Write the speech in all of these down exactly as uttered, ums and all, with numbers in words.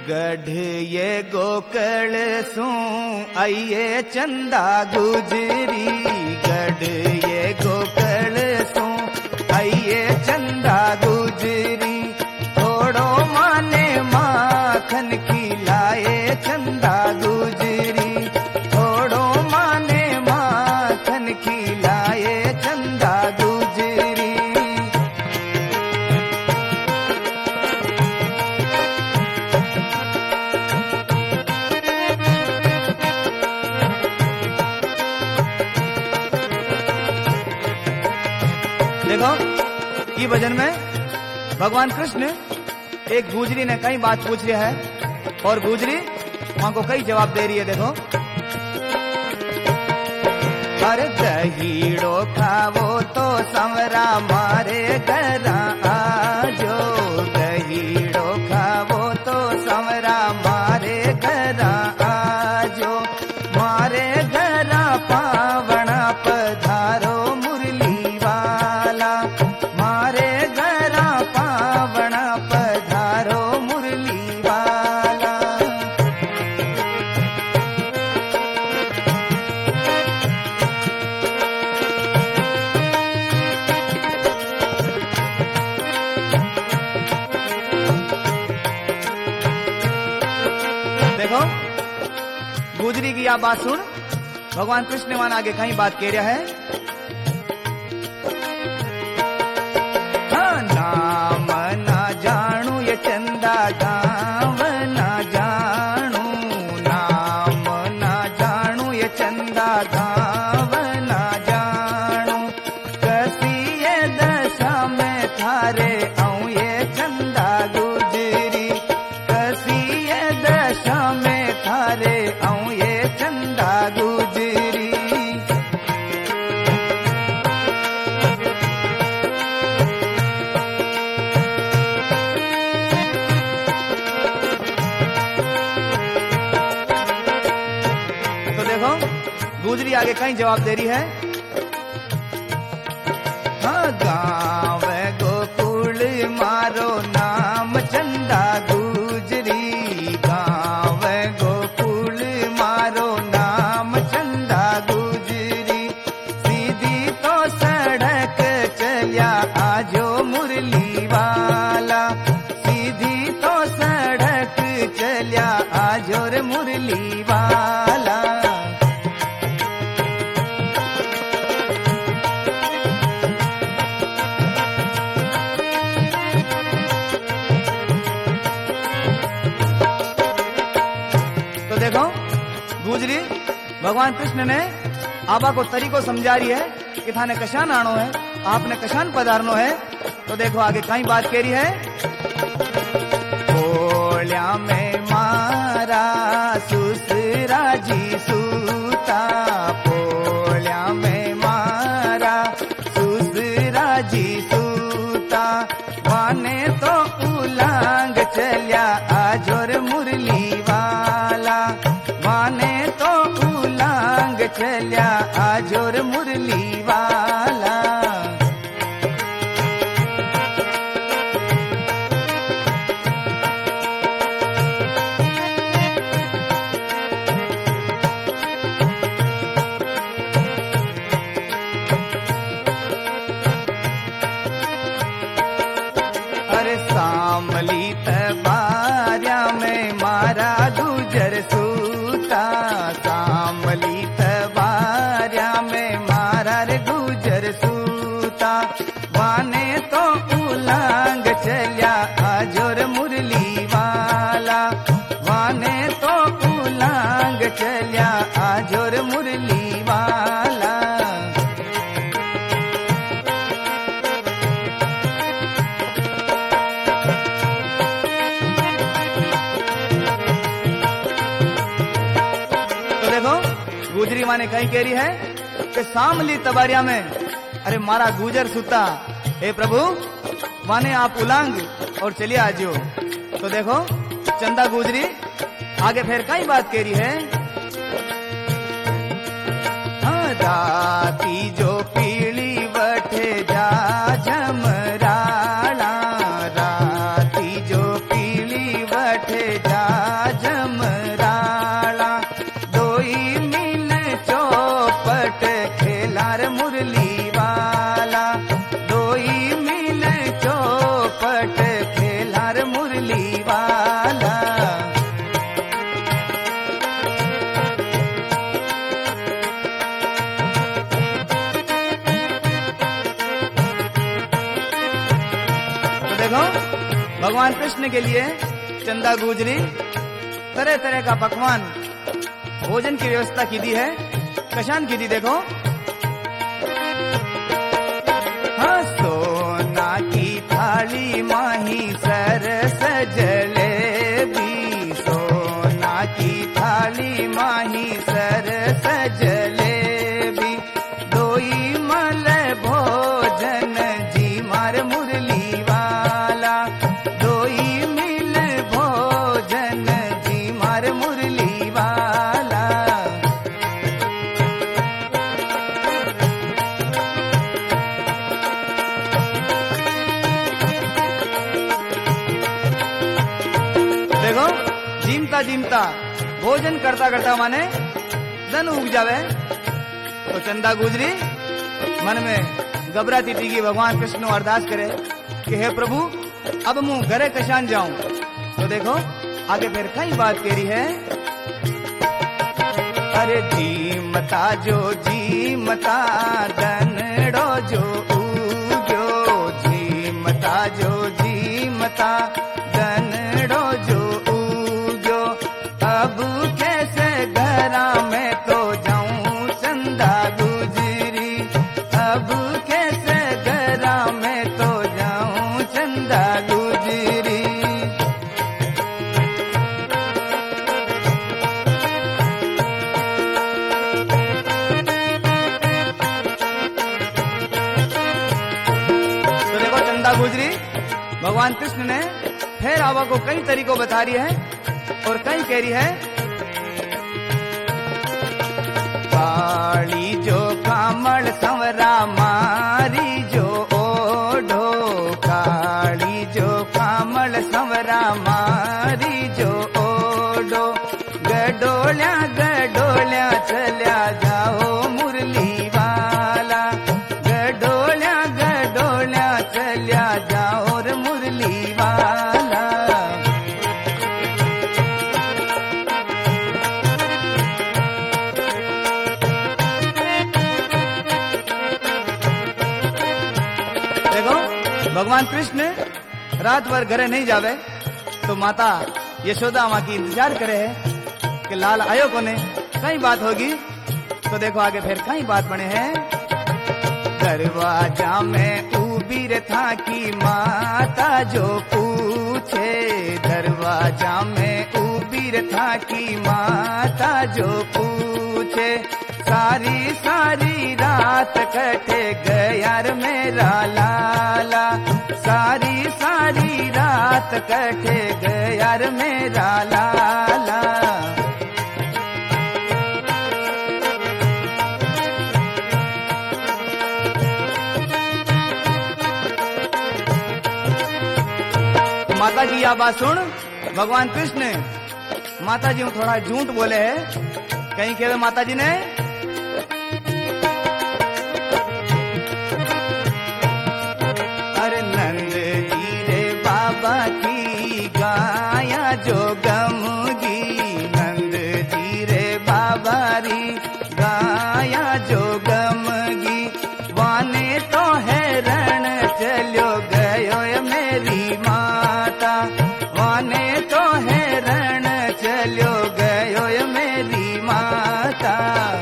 गढ़ ये गोकल सू आइए चंदा गुजरी, गढ़ ये गोकल सू आइए चंदा गुजरी, थोड़ो माने माखन खिलाए चंदा गुजरी, थोड़ो माने माखन खिलाए चंदा गुजरी। देखो ये भजन में भगवान कृष्ण एक गुजरी ने कई बात पूछ रही है और गुजरी वहां को कई जवाब दे रही है। देखो, अरे दहीड़ो खावो तो संवरा मारे घरा आजो, दहीड़ो खावो तो संवरा मारे घरा आजो, मारे घरा पावना पधारो मुरली वाला, मारे घरा पावना पधारो मुरली वाला। देखो गुजरी की यह बात सुन, भगवान कृष्ण मान आगे कहीं बात कह रहा है। हाँ, नाम ना जानू ये चंदा गाँव ना जानू, नाम ना जानू ये चंदा गाँव ना जानू, कसी ये दशा में थारे आऊं ये चंदा गुजरी, कसी ये दशा में थारे आऊं ये चंदा गुजरी। तो देखो गुजरी आगे कहीं जवाब दे रही है। हाँ, गाँव गोकुल मारो नाम चंदा गुजरी, गाँव गोकुल मारो नाम चंदा गुजरी, सीधी तो सड़क चलिया आजो मुरली वाला, सीधी तो सड़क चलिया आजो रे मुरली वाला। तो देखो गुजरी भगवान कृष्ण ने आबा को तरीको समझा रही है कि थाने कशान आनो है, आपने कशान पधारनो है। तो देखो आगे कहीं बात कह रही है। बोलिया में मारा सुसरा जी सूता, बोलिया में मारा सुसरा जी सूता, माने तो उलांग चलिया आजोर मुरली वाला, माने तो उलांग चलिया आजोर मुरली वाला। अरे सामली तबारिया में मारा गुजर सूता, सामली तबारिया में मारा रे गुजर सूता, माने तो उलांग चलिया आजोर मुरली वाला, माने तो उलांग चलिया आजोर मुरली वाला। गुजरी माने कहीं कह रही है कि सामली तबारिया में अरे मारा गुजर सुता, हे प्रभु माने आप उलांग और चलिए आजियो। तो देखो चंदा गुजरी आगे फिर कई बात कह रही है। हाँ, राती जो पीली बठे जा जमराला, राती जो पीली बठे जा भगवान कृष्ण के लिए चंदा गुजरी तरह तरह का पकवान भोजन की व्यवस्था की दी है। कशान की दी देखो। हाँ, सोना की थाली माही सरस जलेबी, सोना की थाली माही सरस जलेबी, दोई मल भोजन जी मार मुरली वाला, दोई मिल भोजन जी मार मुरली वाला। देखो, जीमता जीमता भोजन करता करता माने धन उग जावे। तो चंदा गुजरी मन में घबराती टीकी भगवान कृष्ण अरदास करे कि हे प्रभु अब मुंह घरे कशान जाऊं। तो देखो आगे फिर कई बात कह रही है। अरे जी मता जो जी मता धनड़ो जो उग्यो, जी मता जो जी मता धनड़ो जो उग्यो, अब कैसे घरा में तो जाऊं चंदा गुजरी, अब कैसे घरा में तो जाऊं चंदा गुजरी। तो देखो चंदा गुजरी भगवान कृष्ण ने फिर आवा को कई तरीकों बता रही है और कई कह रही है। काली जो कामड़ संवरा मारी जो ओढ़ो, काली जो कामड़ संवरा मारी जो ओढ़ो, गडोल्या गडोल्या चल्या जाओ मुरली वाला, गडोल्या गडोल्या चल्या जाओ रे मुरली वाला। भगवान कृष्ण रात भर घरे नहीं जावे तो माता यशोदा माँ की इंतजार करे है कि लाल आयो कोने, कई बात होगी। तो देखो आगे फिर कई बात बने हैं। दरवाजा में उबीर था की माता जो पूछे, दरवाजा में उबीर था की माता जो पूछे, सारी सारी रात कटे गयार मेरा लाला, सारी सारी रात कटे गयार मेरा लाला। माता जी यह बात सुन भगवान कृष्ण माता जी थोड़ा झूठ बोले है। कहीं कहे माता जी ने बाबा की गाया जो गमगी, नंद जी रे बाबा री गाया जो गमगी, वाने तो हैरण चलो गयो मेरी माता, वाने तो हैरण चलो गयो मेरी माता।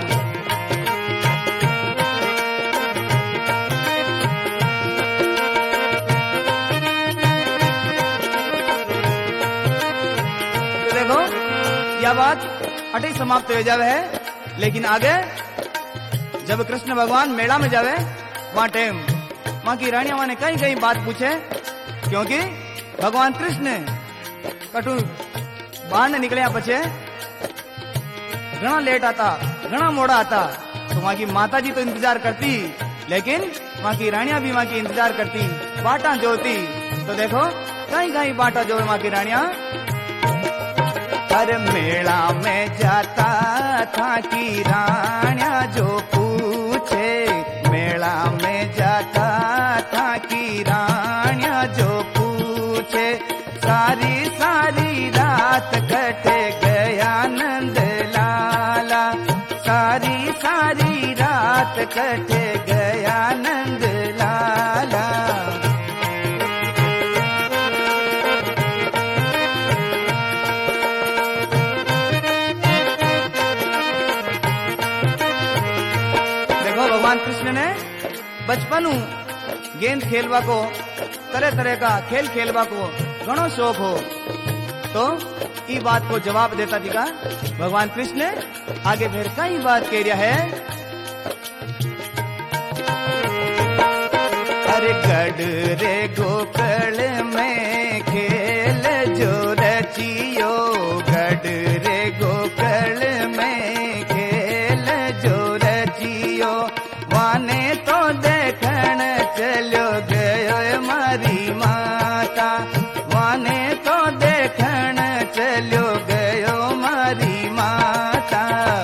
यह बात अटे समाप्त हो जावे है। लेकिन आगे जब कृष्ण भगवान मेला में जावे वहां टाइम वहां की रानिया ने कई कई बात पूछे, क्योंकि भगवान कृष्ण कटु बाहर निकलिया पछे घना लेट आता, घना मोड़ा आता। तो वहां की माता जी तो इंतजार करती, लेकिन वहां की रानिया भी वहां की इंतजार करती, बाटा जोती। तो देखो कई कई बाटा जो वहां की रानिया। हर मेला में जाता था की रानिया जो पूछे, मेला में जाता था की रानिया जो पूछे, सारी सारी रात कटे गया नंद लाला, सारी सारी रात कटे गया नंद लाला। बचपन गेंद खेलवा को तरह तरह का खेल खेलवा को घणो शौक हो। तो ई बात को जवाब देता दिखा भगवान कृष्ण आगे फिर कई बात कह रहा है। अरे गढ़ रे गोकल में खेल जो रचियो, गढ़ रे गोकल में खेल जो रचियो, वाने तो देखण चलो गयो मारी माता, वाने तो देखण चलो गयो मारी माता।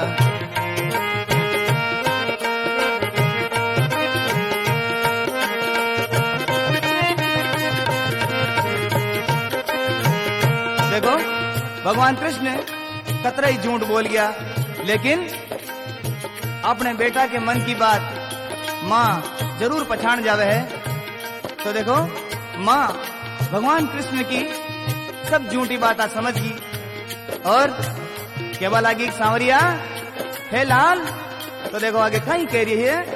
देखो भगवान कृष्ण कतरा ही झूठ बोल गया, लेकिन अपने बेटा के मन की बात माँ जरूर पहचान जावे है। तो देखो माँ भगवान कृष्ण की सब झूठी बातें समझ गई और केवल लगी सांवरिया हे लाल। तो देखो आगे कहीं कह रही है,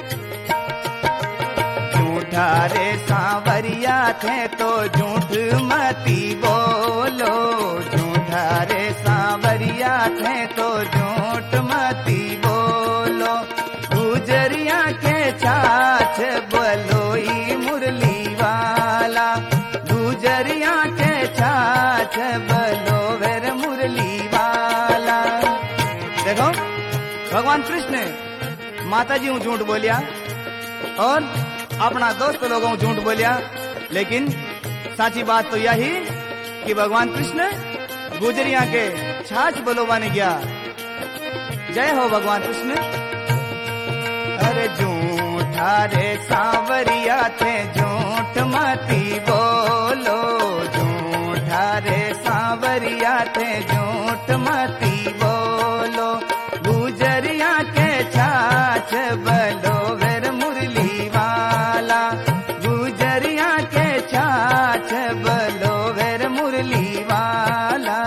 झूठा रे सांवरिया थे तो झूठ मती बोलो, झूठा रे सांवरिया थे तो झूठ मती बोलो, गुजरिया के छाछ बलोई मुरली वाला, गुजरिया के छाछ बलो वेर मुरली वाला। देखो भगवान कृष्ण माता जी हूँ झूठ बोलिया और अपना दोस्त लोगों को झूठ बोलिया, लेकिन साची बात तो यही कि भगवान कृष्ण गुजरिया के छाछ बलोवाने गया। जय हो भगवान कृष्ण। अरे झूठा रे सांवरिया थे झूठ मती बोलो, झूठा रे सांवरिया थे झूठ मती बोलो, गुजरिया के छाछ बलो वेर मुरली वाला, गुजरिया के छाछ बलो वेर मुरली वाला।